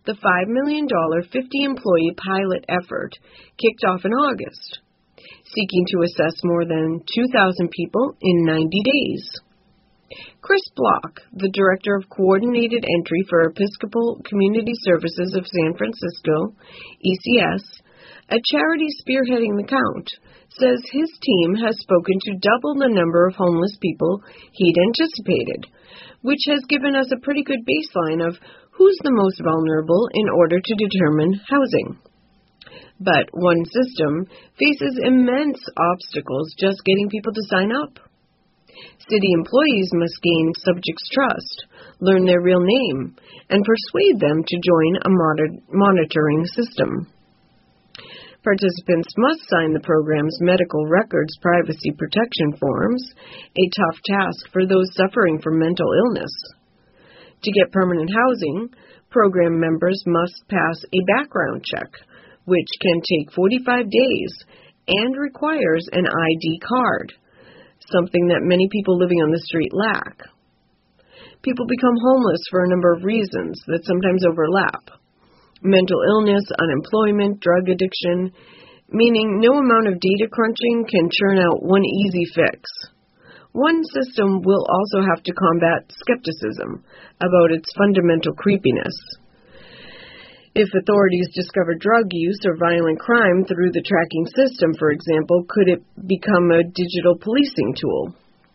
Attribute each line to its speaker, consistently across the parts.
Speaker 1: The $5 million 50-employee pilot effort kicked off in August, seeking to assess more than 2,000 people in 90 days. Chris Block, the Director of Coordinated Entry for Episcopal Community Services of San Francisco, ECS, a charity spearheading the count, says his team has spoken to double the number of homeless people he'd anticipated, which has given us a pretty good baseline of who's the most vulnerable in order to determine housing. But one system faces immense obstacles just getting people to sign up. City employees must gain subjects' trust, learn their real name, and persuade them to join a monitoring system. Participants must sign the program's medical records privacy protection forms, a tough task for those suffering from mental illness. To get permanent housing, program members must pass a background check, which can take 45 days and requires an ID card, something that many people living on the street lack. People become homeless for a number of reasons that sometimes overlap. Mental illness, unemployment, drug addiction, meaning no amount of data crunching can churn out one easy fix. One system will also have to combat skepticism about its fundamental creepiness. If authorities discover drug use or violent crime through the tracking system, for example, could it become a digital policing tool?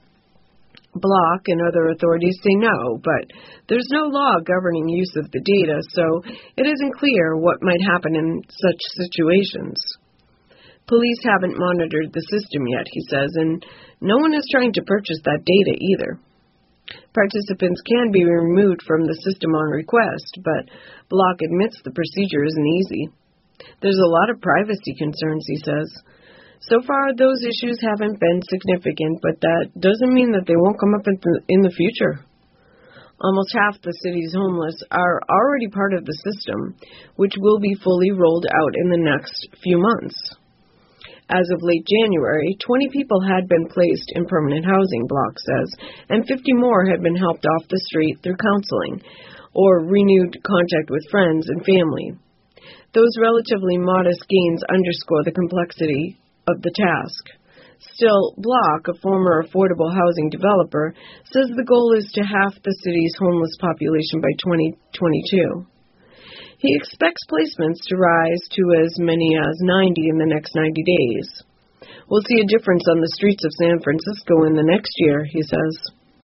Speaker 1: Block and other authorities say no, but there's no law governing use of the data, so it isn't clear what might happen in such situations. Police haven't monitored the system yet, he says, and no one is trying to purchase that data either. Participants can be removed from the system on request, but Block admits the procedure isn't easy. There's a lot of privacy concerns, he says. So far, those issues haven't been significant, but that doesn't mean that they won't come up in the future. Almost half the city's homeless are already part of the system, which will be fully rolled out in the next few months. As of late January, 20 people had been placed in permanent housing, Block says, and 50 more had been helped off the street through counseling or renewed contact with friends and family. Those relatively modest gains underscore the complexity of the task. Still, Block, a former affordable housing developer, says the goal is to halve the city's homeless population by 2022. He expects placements to rise to as many as 90 in the next 90 days. We'll see a difference on the streets of San Francisco in the next year, he says.